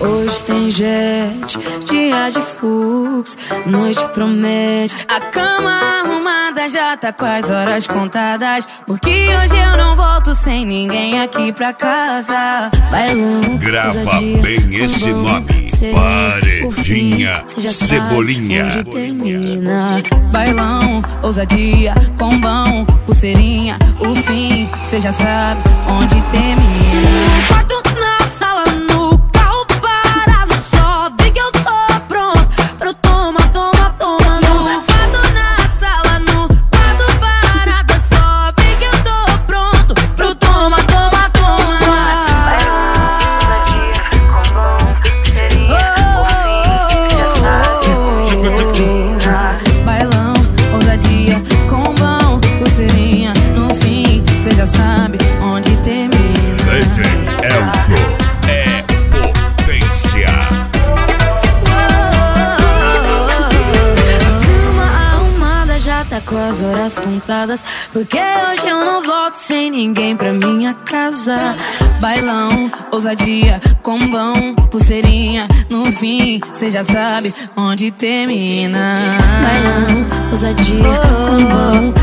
Hoje tem jet, dia de fluxo, noite promete. A cama arrumada já tá com as horas contadas, porque hoje eu não volto sem ninguém aqui pra casa. Bailão, grava ousadia, bem esse nome, Paredinha Cebolinha. Onde termina. Bailão, ousadia, combão, pulseirinha, o fim, cê já sabe onde termina. Quarto na sala, no carro parado, só vê que eu tô pronto pro toma, toma, toma. No quarto na sala, no quarto parado, só vê que eu tô pronto pro toma, toma, toma. Bailão, ousadia, combão, pulseirinha, no fim, cê já sabe onde termina. DJ Elzo é potência. A cama arrumada já tá com as horas contadas, porque hoje eu não volto sem ninguém pra minha casa. Bailão, ousadia, combão, pulseirinha, no fim, cê já sabe onde termina. Bailão, ousadia, combão,